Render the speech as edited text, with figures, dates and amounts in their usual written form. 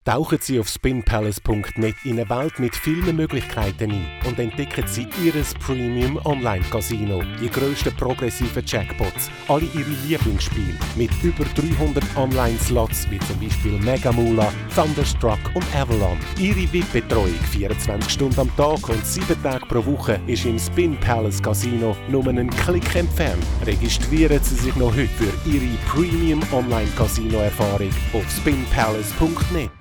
Tauchen Sie auf spinpalace.net in eine Welt mit vielen Möglichkeiten ein und entdecken Sie Ihr Premium Online Casino, die grössten progressiven Jackpots, alle Ihre Lieblingsspiele mit über 300 Online-Slots wie zum Beispiel Mega Moolah, Thunderstruck und Avalon. Ihre VIP-Betreuung 24 Stunden am Tag und 7 Tage pro Woche ist im Spin Palace Casino nur einen Klick entfernt. Registrieren Sie sich noch heute für Ihre Premium Online Casino Erfahrung auf spinpalace.net.